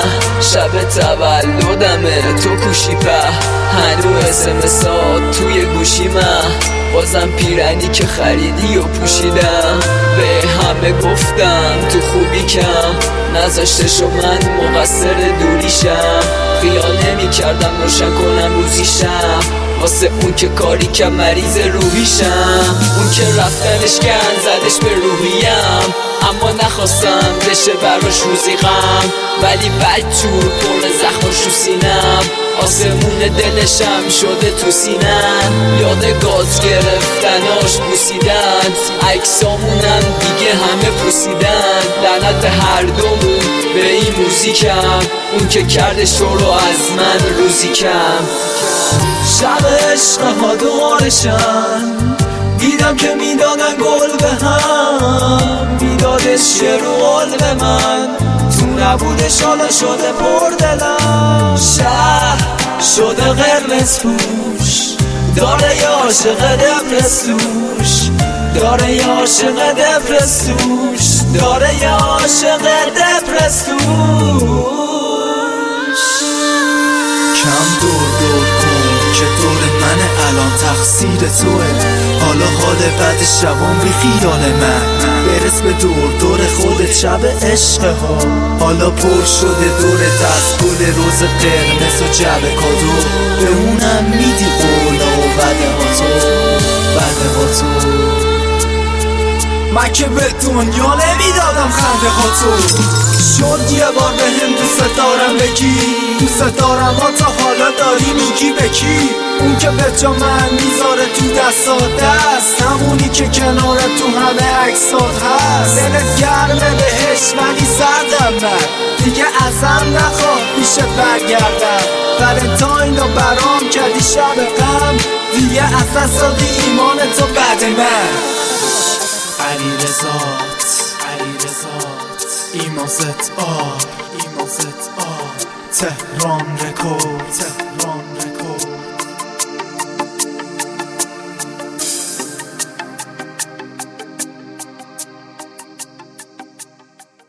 شب تولدمه تو کوشی په هنو اسمسات توی گوشی من بازم پیرنی که خریدی و پوشیدم به همه گفتم تو خوبی کم نذاشته شو من مقصر دوریشم خیال نمی کردم روشن کنم روزیشم واسه اون که کاری که مریض روحیشم اون که رفتنش گن زدش به روحیم اما نخواستم بشه براش روزی غم ولی بدجور پر زخم و شوسینم آسمون دلشم شده تو سینم یاد گاز گرفتناش بوسیدن عکسامونم دیگه همه پوسیدن لعنت هر دومون به این موزیکم اون که کرده شروع از من روزی کم شب عشق ها دوارشن دیدم که میدادن گل به هم میدادش یه رو قلب من تو نبودش حالا شده پر دلم شهر شده قرمز پوش داره یه عاشق دپرسوش داره یه عاشق دپرسوش داره یه عاشق دپرسوش کم دور کن که دور منه الان تقصیر توه حالا حال بعد شبان بی خیال من برس به دور خودت شب عشق ها حالا پر شده دور دست گل روز قرمز و جب کادو به اونم میدی قولا و بده ها تو من که به دنیا نمیدادم خنده ها تو شد یه بار به هم دوست دارم بگی دوست دارم ها تا حالا داری میگی به کی اون که به جا من میذاره تو دستات دست همونی که کنار تو همه عکسات هست دلت گرمه بهش ولی سردم من دیگه ازم نخواه پیشت برگردم ولنتاین رو برام کردی شب غم دیگه از دست دادی ایمان تو بعد من علیرضات ایمان زد تهران رکورد